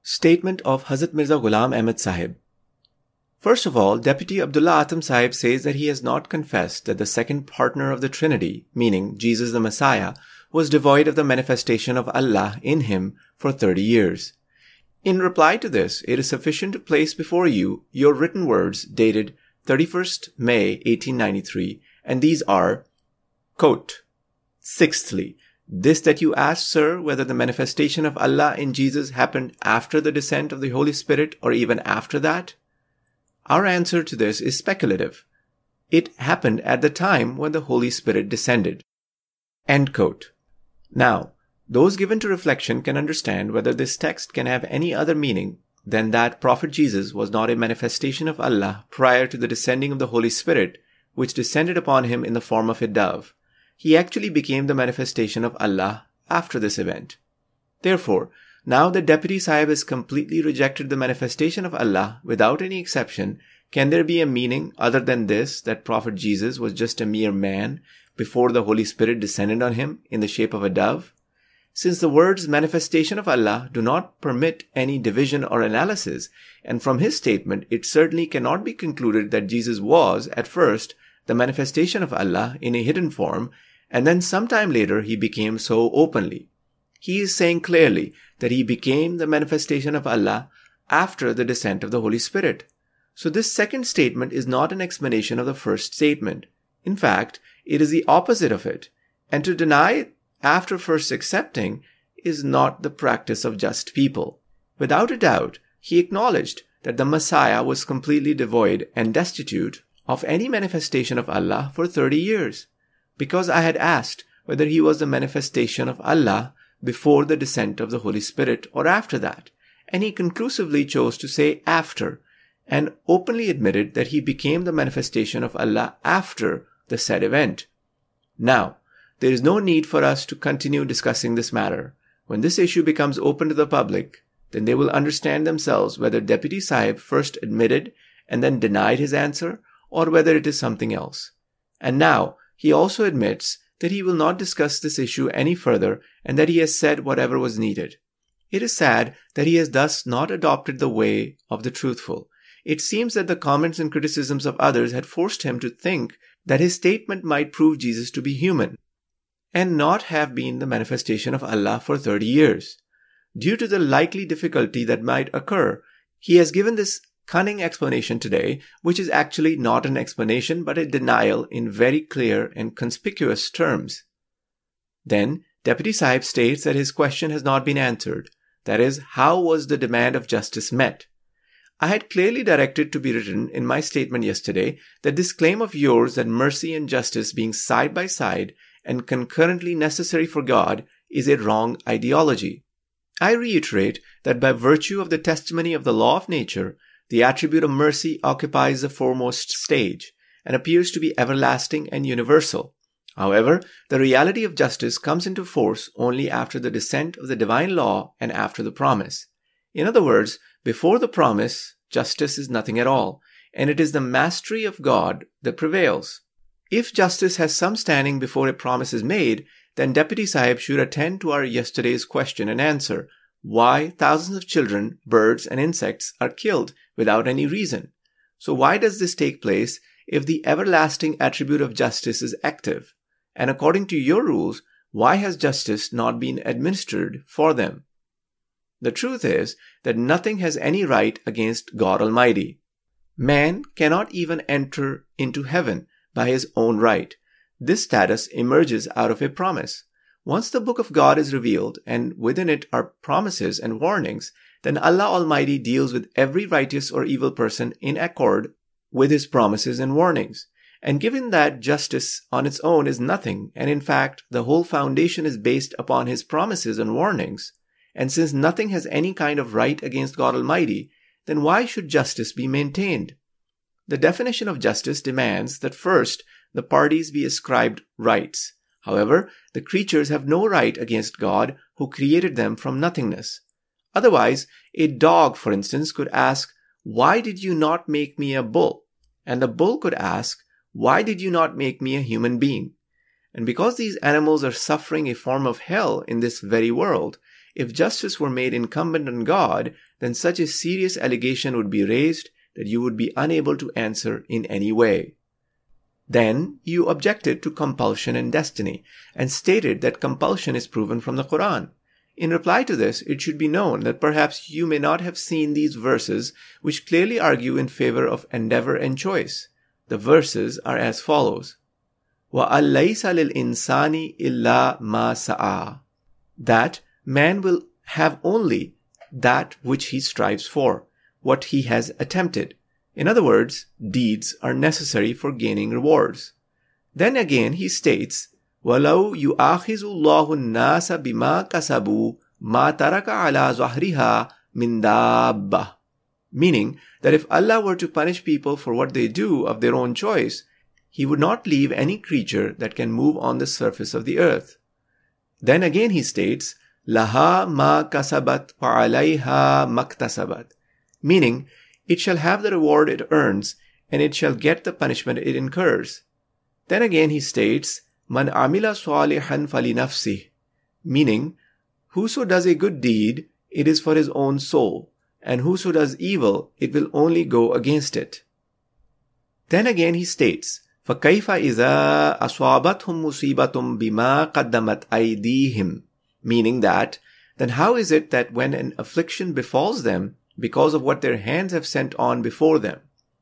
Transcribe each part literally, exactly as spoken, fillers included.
Statement of Hazrat Mirza Ghulam Ahmad Sahib. First of all, Deputy Abdullah Atam Sahib says that he has not confessed that the second partner of the Trinity, meaning Jesus the Messiah, was devoid of the manifestation of Allah in him for thirty years. In reply to this, it is sufficient to place before you your written words dated thirty-first May eighteen ninety-three, and these are, quote, "Sixthly, this that you asked, sir, whether the manifestation of Allah in Jesus happened after the descent of the Holy Spirit or even after that? Our answer to this is speculative. It happened at the time when the Holy Spirit descended." End quote. Now, those given to reflection can understand whether this text can have any other meaning than that Prophet Jesus was not a manifestation of Allah prior to the descending of the Holy Spirit, which descended upon him in the form of a dove. He actually became the manifestation of Allah after this event. Therefore, now that Deputy Sahib has completely rejected the manifestation of Allah without any exception, can there be a meaning other than this, that Prophet Jesus was just a mere man before the Holy Spirit descended on him in the shape of a dove? Since the words manifestation of Allah do not permit any division or analysis, and from his statement it certainly cannot be concluded that Jesus was, at first, the manifestation of Allah in a hidden form, and then sometime later he became so openly. He is saying clearly that he became the manifestation of Allah after the descent of the Holy Spirit. So this second statement is not an explanation of the first statement. In fact, it is the opposite of it, and to deny it after first accepting is not the practice of just people. Without a doubt, he acknowledged that the Messiah was completely devoid and destitute of any manifestation of Allah for thirty years, because I had asked whether he was the manifestation of Allah before the descent of the Holy Spirit or after that, and he conclusively chose to say after, and openly admitted that he became the manifestation of Allah after the said event. Now, there is no need for us to continue discussing this matter. When this issue becomes open to the public, then they will understand themselves whether Deputy Sahib first admitted and then denied his answer, or whether it is something else. And now, he also admits that he will not discuss this issue any further and that he has said whatever was needed. It is sad that he has thus not adopted the way of the truthful. It seems that the comments and criticisms of others had forced him to think that his statement might prove Jesus to be human and not have been the manifestation of Allah for thirty years. Due to the likely difficulty that might occur, he has given this cunning explanation today, which is actually not an explanation but a denial in very clear and conspicuous terms. Then, Deputy Sahib states that his question has not been answered. That is, how was the demand of justice met? I had clearly directed to be written in my statement yesterday that this claim of yours that mercy and justice being side by side and concurrently necessary for God is a wrong ideology. I reiterate that by virtue of the testimony of the law of nature, the attribute of mercy occupies the foremost stage and appears to be everlasting and universal. However, the reality of justice comes into force only after the descent of the divine law and after the promise. In other words, before the promise, justice is nothing at all, and it is the mastery of God that prevails. If justice has some standing before a promise is made, then Deputy Sahib should attend to our yesterday's question and answer, why thousands of children, birds, and insects are killed without any reason. So why does this take place if the everlasting attribute of justice is active? And according to your rules, why has justice not been administered for them? The truth is that nothing has any right against God Almighty. Man cannot even enter into heaven by his own right. This status emerges out of a promise. Once the book of God is revealed and within it are promises and warnings, then Allah Almighty deals with every righteous or evil person in accord with his promises and warnings. And given that justice on its own is nothing, and in fact the whole foundation is based upon his promises and warnings, and since nothing has any kind of right against God Almighty, then why should justice be maintained? The definition of justice demands that first the parties be ascribed rights. However, the creatures have no right against God who created them from nothingness. Otherwise, a dog, for instance, could ask, "Why did you not make me a bull?" And the bull could ask, "Why did you not make me a human being?" And because these animals are suffering a form of hell in this very world, if justice were made incumbent on God, then such a serious allegation would be raised that you would be unable to answer in any way. Then you objected to compulsion and destiny and stated that compulsion is proven from the Quran. In reply to this, it should be known that perhaps you may not have seen these verses which clearly argue in favor of endeavor and choice. The verses are as follows. وَأَن لَيْسَ لِلْإِنسَانِ إِلَّا مَا سَعَى. That man will have only that which he strives for, what he has attempted. In other words, deeds are necessary for gaining rewards. Then again he states, وَلَوْ يُؤَاخِذُ اللَّهُ النَّاسَ بِمَا كَسَبُوا مَا تَرَكَ عَلَى ظَهْرِهَا مِنْ دَابَّةٍ. Meaning that if Allah were to punish people for what they do of their own choice, He would not leave any creature that can move on the surface of the earth. Then again he states, لَهَا مَا كَسَبَتْ وَعَلَيْهَا مَكْتَسَبَتْ. Meaning, it shall have the reward it earns, and it shall get the punishment it incurs. Then again he states, مَنْ عَمِلَ صَالِحًا فَلِنَفْسِهِ. Meaning, whoso does a good deed, it is for his own soul, and whoso does evil, it will only go against it. Then again he states, فَكَيْفَ إِذَا أَصَابَتْهُمْ مُصِيبَةٌ بِمَا قَدَّمَتْ أَيْدِيهِمْ. Meaning that, then how is it that when an affliction befalls them, because of what their hands have sent on before them?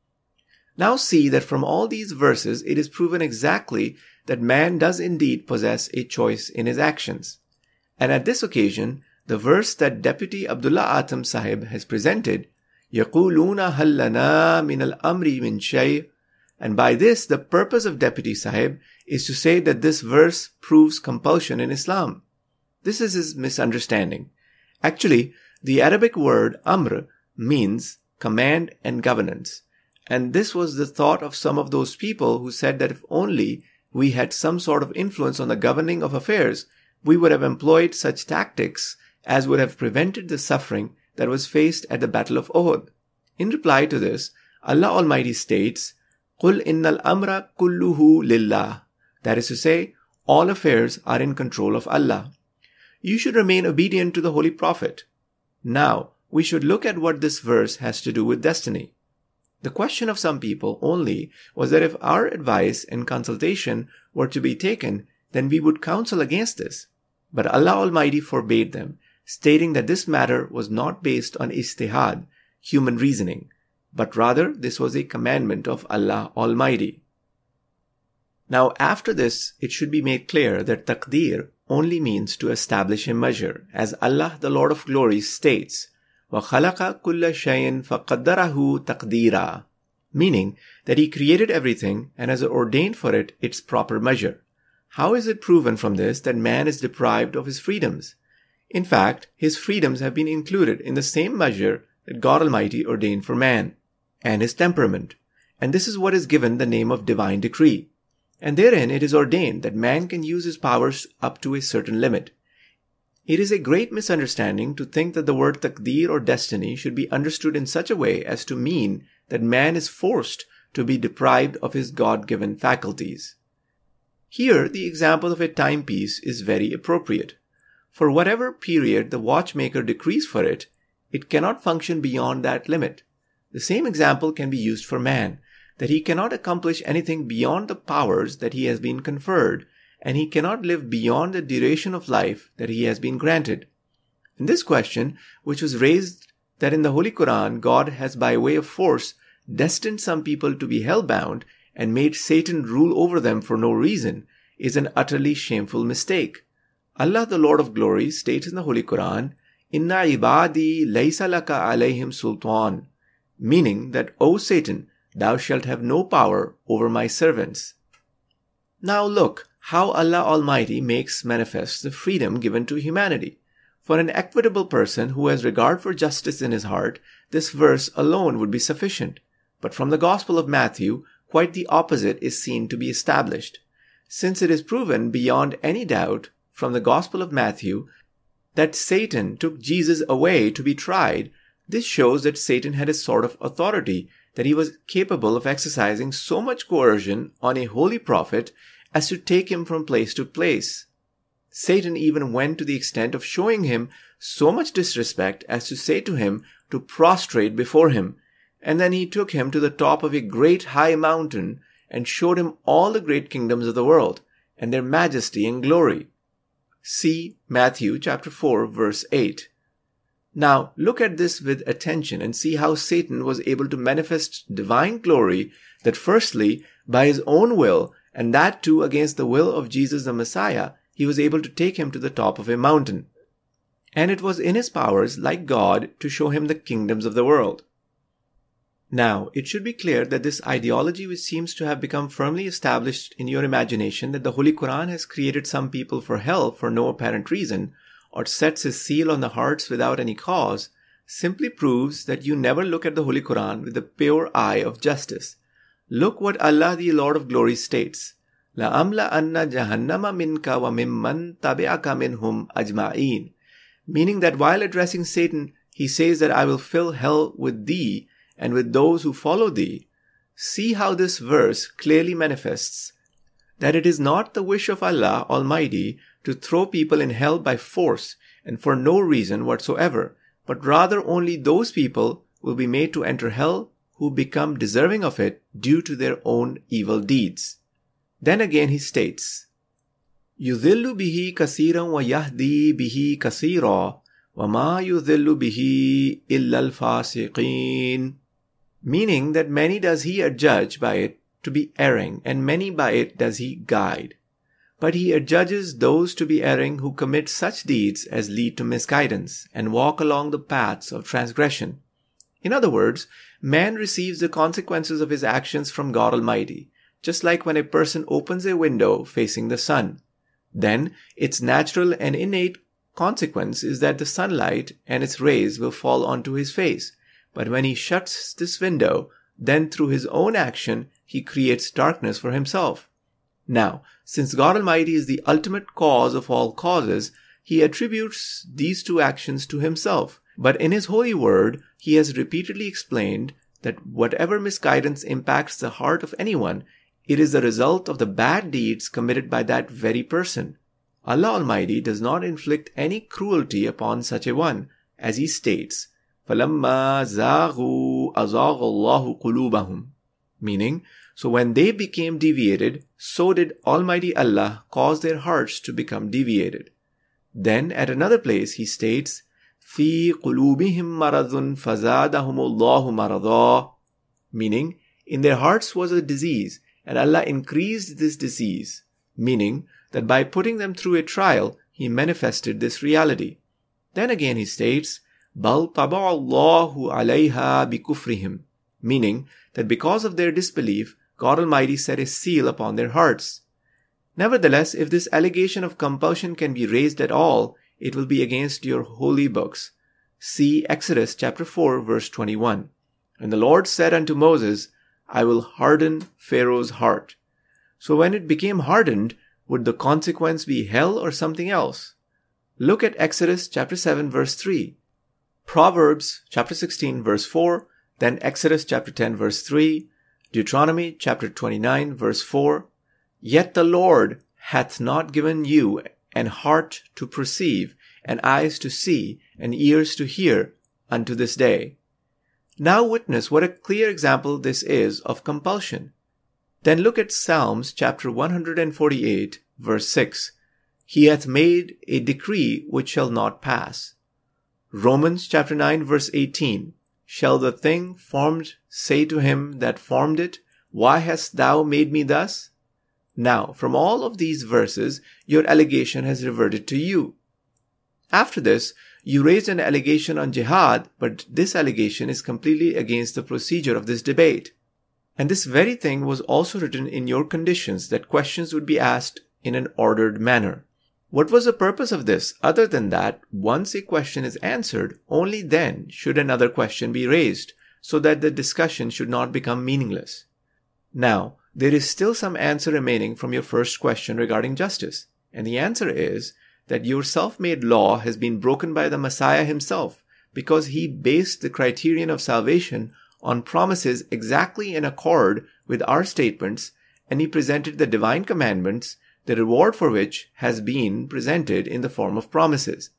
Now see that from all these verses it is proven exactly that man does indeed possess a choice in his actions. And at this occasion, the verse that Deputy Abdullah Atam Sahib has presented, يَقُولُونَ هَلْ لَنَا مِنَ الْأَمْرِ مِنْ شَيْءٍ, and by this the purpose of Deputy Sahib is to say that this verse proves compulsion in Islam. This is his misunderstanding. Actually, the Arabic word amr means command and governance. And this was the thought of some of those people who said that if only we had some sort of influence on the governing of affairs, we would have employed such tactics as would have prevented the suffering that was faced at the Battle of Uhud. In reply to this, Allah Almighty states, قُلْ إِنَّ الْأَمْرَ كُلُّهُ لِلَّهِ. That is to say, all affairs are in control of Allah. You should remain obedient to the Holy Prophet. Now, we should look at what this verse has to do with destiny. The question of some people only was that if our advice and consultation were to be taken, then we would counsel against this. But Allah Almighty forbade them, stating that this matter was not based on ijtihad, human reasoning, but rather this was a commandment of Allah Almighty. Now after this, it should be made clear that taqdeer only means to establish a measure, as Allah the Lord of Glory states, وَخَلَقَ كُلَّ شَيْءٍ فَقَدَّرَهُ تَقْدِيرًا, meaning that He created everything and has ordained for it its proper measure. How is it proven from this that man is deprived of his freedoms? In fact, his freedoms have been included in the same measure that God Almighty ordained for man, and his temperament, and this is what is given the name of divine decree. And therein it is ordained that man can use his powers up to a certain limit. It is a great misunderstanding to think that the word taqdeer or destiny should be understood in such a way as to mean that man is forced to be deprived of his God-given faculties. Here, the example of a timepiece is very appropriate. For whatever period the watchmaker decrees for it, it cannot function beyond that limit. The same example can be used for man, that he cannot accomplish anything beyond the powers that he has been conferred, and he cannot live beyond the duration of life that he has been granted. In this question, which was raised that in the Holy Quran God has by way of force destined some people to be hell-bound and made Satan rule over them for no reason, is an utterly shameful mistake. Allah the Lord of Glory states in the Holy Quran, Inna ibadi laysa laka alayhim sultan, meaning that, O Satan, thou shalt have no power over my servants. Now look how Allah Almighty makes manifest the freedom given to humanity. For an equitable person who has regard for justice in his heart, this verse alone would be sufficient. But from the Gospel of Matthew, quite the opposite is seen to be established. Since it is proven beyond any doubt from the Gospel of Matthew that Satan took Jesus away to be tried, this shows that Satan had a sort of authority, that he was capable of exercising so much coercion on a holy prophet as to take him from place to place. Satan even went to the extent of showing him so much disrespect as to say to him to prostrate before him. And then he took him to the top of a great high mountain and showed him all the great kingdoms of the world and their majesty and glory. See Matthew chapter four verse eight. Now look at this with attention and see how Satan was able to manifest divine glory that firstly, by his own will, and that too against the will of Jesus the Messiah, he was able to take him to the top of a mountain. And it was in his powers, like God, to show him the kingdoms of the world. Now, it should be clear that this ideology, which seems to have become firmly established in your imagination, that the Holy Quran has created some people for hell for no apparent reason, or sets his seal on the hearts without any cause, simply proves that you never look at the Holy Quran with the pure eye of justice. Look what Allah, the Lord of Glory, states, لَأَمْلَأَنَّ جَهَنَّمَ مِنْكَ وَمِمَّنْ تَبِعَكَ مِنْهُمْ أَجْمَعِينَ. Meaning that while addressing Satan, he says that I will fill hell with thee and with those who follow thee. See how this verse clearly manifests that it is not the wish of Allah Almighty to throw people in hell by force and for no reason whatsoever, but rather only those people will be made to enter hell who become deserving of it due to their own evil deeds. Then again he states, يُذِلُّ بِهِ كَثِيرًا وَيَهْدِي بِهِ كَثِيرًا وَمَا يُذِلُّ بِهِ إِلَّا الْفَاسِقِينَ. Meaning that many does he adjudge by it to be erring, and many by it does he guide. But he adjudges those to be erring who commit such deeds as lead to misguidance, and walk along the paths of transgression. In other words, man receives the consequences of his actions from God Almighty, just like when a person opens a window facing the sun. Then, its natural and innate consequence is that the sunlight and its rays will fall onto his face. But when he shuts this window, then through his own action, he creates darkness for himself. Now, since God Almighty is the ultimate cause of all causes, he attributes these two actions to himself. But in his holy word, he has repeatedly explained that whatever misguidance impacts the heart of anyone, it is the result of the bad deeds committed by that very person. Allah Almighty does not inflict any cruelty upon such a one, as he states, فَلَمَّا زَاغُوا أَزَاغَ اللَّهُ قُلُوبَهُمْ. Meaning, so when they became deviated, so did Almighty Allah cause their hearts to become deviated. Then at another place he states, فِي قُلُوبِهِمْ مَرَضٌ فَزَادَهُمُ اللَّهُ مَرَضًا. Meaning, in their hearts was a disease, and Allah increased this disease. Meaning, that by putting them through a trial, he manifested this reality. Then again he states, بَلْ طَبَعَ اللَّهُ عَلَيْهَا بِكُفْرِهِمْ. Meaning, that because of their disbelief, God Almighty set a seal upon their hearts. Nevertheless, if this allegation of compulsion can be raised at all, it will be against your holy books. See Exodus chapter four verse twenty-one. And the Lord said unto Moses, I will harden Pharaoh's heart. So when it became hardened, would the consequence be hell or something else? Look at Exodus chapter seven verse three. Proverbs chapter sixteen verse four, then Exodus chapter ten verse three, Deuteronomy chapter twenty-nine verse four. Yet the Lord hath not given you an heart to perceive, and eyes to see, and ears to hear, unto this day. Now witness what a clear example this is of compulsion. Then look at Psalms chapter one forty-eight verse six. He hath made a decree which shall not pass. Romans chapter nine verse eighteen. Shall the thing formed say to him that formed it, Why hast thou made me thus? Now, from all of these verses, your allegation has reverted to you. After this, you raised an allegation on jihad, but this allegation is completely against the procedure of this debate. And this very thing was also written in your conditions, that questions would be asked in an ordered manner. What was the purpose of this, other than that once a question is answered, only then should another question be raised, so that the discussion should not become meaningless? Now, there is still some answer remaining from your first question regarding justice, and the answer is that your self-made law has been broken by the Messiah himself, because he based the criterion of salvation on promises exactly in accord with our statements, and he presented the divine commandments, the reward for which has been presented in the form of promises.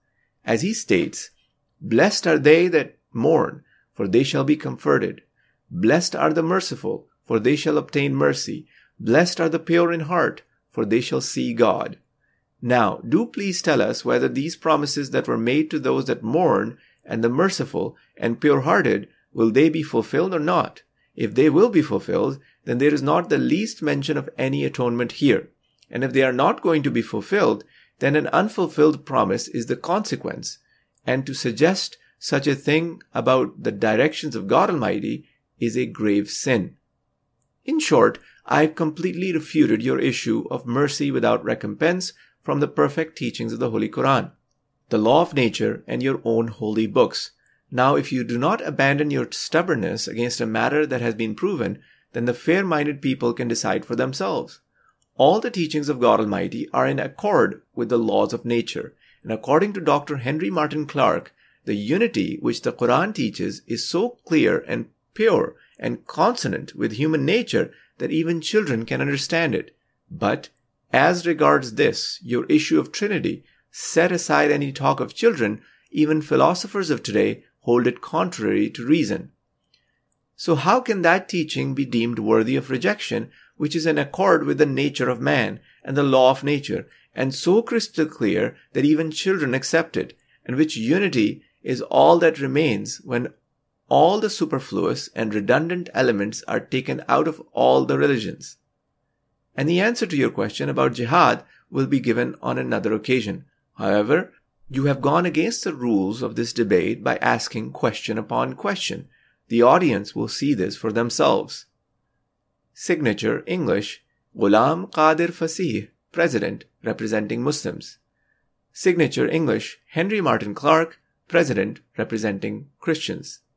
as he states, "Blessed are they that mourn, for they shall be comforted. Blessed are the merciful, for they shall obtain mercy. Blessed are the pure in heart, for they shall see God." Now, do please tell us whether these promises that were made to those that mourn and the merciful and pure-hearted, will they be fulfilled or not? If they will be fulfilled, then there is not the least mention of any atonement here. And if they are not going to be fulfilled, then an unfulfilled promise is the consequence. And to suggest such a thing about the directions of God Almighty is a grave sin. In short, I have completely refuted your issue of mercy without recompense from the perfect teachings of the Holy Quran, the law of nature, and your own holy books. Now, if you do not abandon your stubbornness against a matter that has been proven, then the fair-minded people can decide for themselves. All the teachings of God Almighty are in accord with the laws of nature, and according to Doctor Henry Martin Clark, the unity which the Quran teaches is so clear and pure and consonant with human nature that even children can understand it. But as regards this, your issue of Trinity, set aside any talk of children, even philosophers of today hold it contrary to reason. So how can that teaching be deemed worthy of rejection, which is in accord with the nature of man and the law of nature, and so crystal clear that even children accept it, and which unity is all that remains when all the superfluous and redundant elements are taken out of all the religions? And the answer to your question about jihad will be given on another occasion. However, you have gone against the rules of this debate by asking question upon question. The audience will see this for themselves. Signature English, Ghulam Qadir Fasih, President, representing Muslims. Signature English, Henry Martin Clark, President, representing Christians.